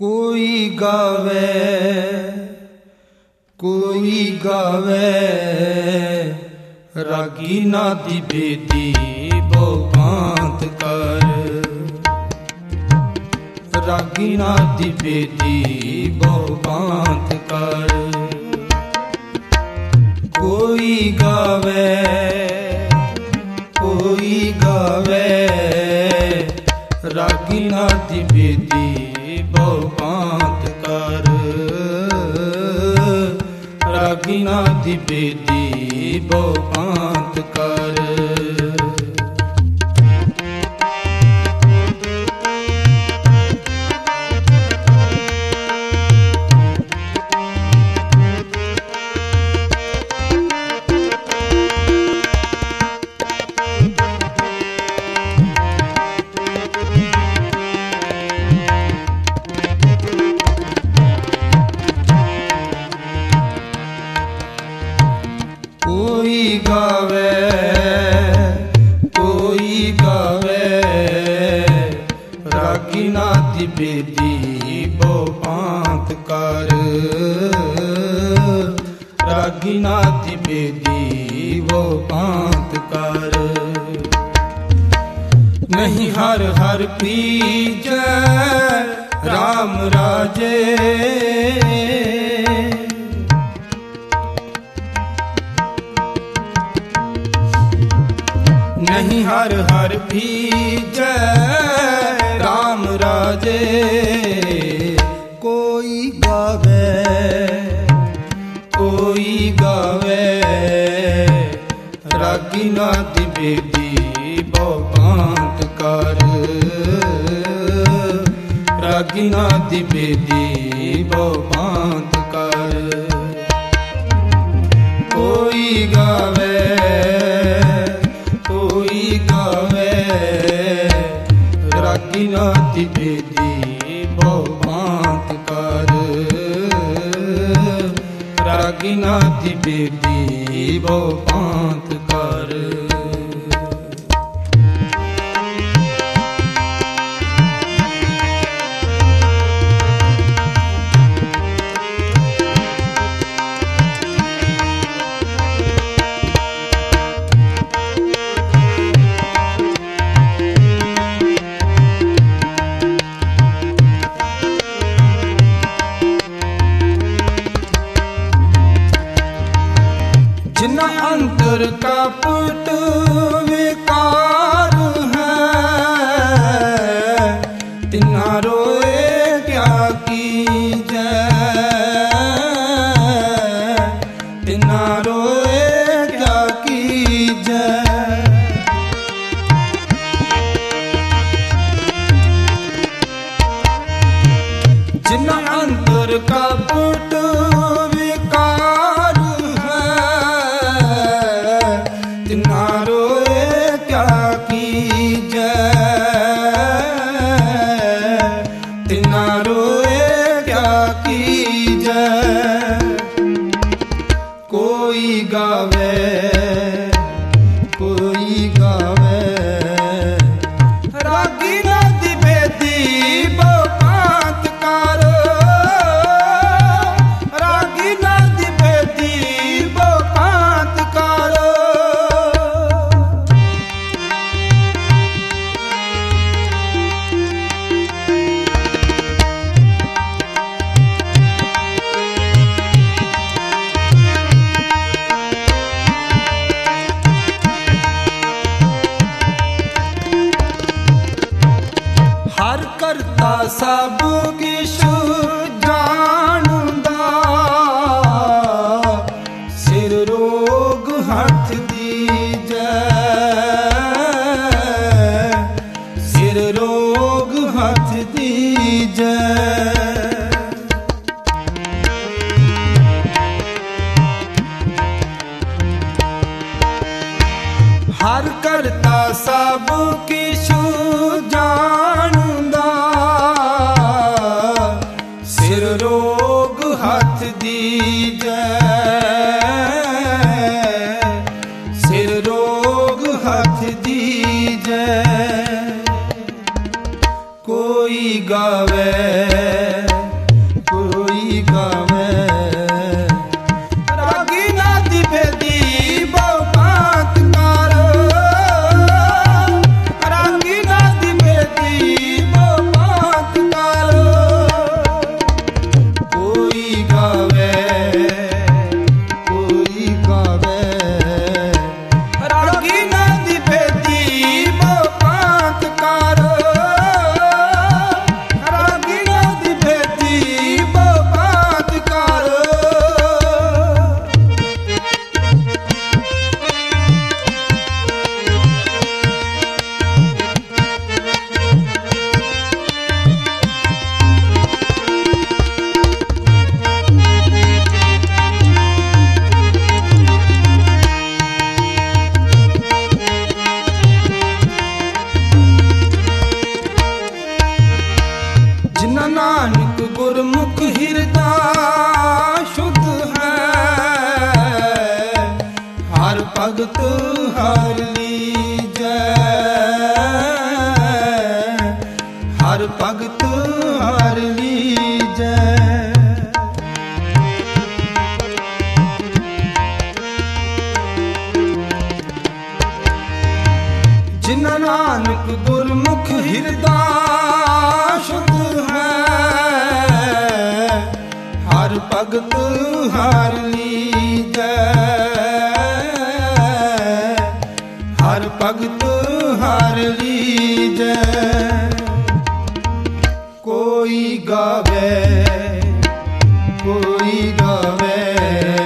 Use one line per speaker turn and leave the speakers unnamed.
कोई गावे रागी नादी बेदी बोकांत कर, रागी नादी बेदी बोकांत कर। कोई गावे रागी नादी बेदी बोकांत कर, रागी नादी बेदी बोकांत कर। कोई गावे रागी नादी बेदी बोकांत कर, रागी नादी बेदी बोकांत कर। नहीं हर हर पीजै राम राजे, नहीं हर हर पीजै राम राजे। कोई गावे रागी नादी बेदी बोकांत कर, रागी नादी बेदी बोकांत कर। कोई गावे रागी नादी बेदी बोकांत कर, रागी नादी बेदी बोकांत कर। जिन्ना अंतर का पुट विकार है, तिन्ना रोए क्या कीजै, तिन्ना रोए क्या कीजै। जिन्ना अंतर का पुट विकार तिन्ना रोए क्या कीजै, तिन्ना रोए क्या कीजै। कोई गावे रागी नादी बेदी बोकांत कर, रागी नादी बेदी बोकांत कर। हर करता सब किशु जानदा, सिर रोग हथ दीजै, सिर रोग हथ दीजै। हर करता सब किशु जानदा, सिर रोग हथ दीजै, सिर रोग हथ दीजै। कोई गावे ਨਾਨਕ ਗੁਰਮੁਖ ਹਿਰਦਾ ਸ਼ੁੱਧ ਹੈ, ਹਰ ਭਗਤ ਹਰ ਲੀਜੈ, ਹਰ ਭਗਤ ਹਰ ਲੀਜੈ। ਜਿਨ ਨਾਨਕ ਗੁਰਮੁਖ ਹਿਰਦਾ ਸ਼ੁੱਧ ਹੈ, ਹਰ ਭਗਤ ਹਰ ਲੀਜੈ, ਹਰ ਭਗਤ ਹਰ ਲੀਜੈ। ਕੋਈ ਗਾਵੇ ਕੋਈ ਗਾਵੇ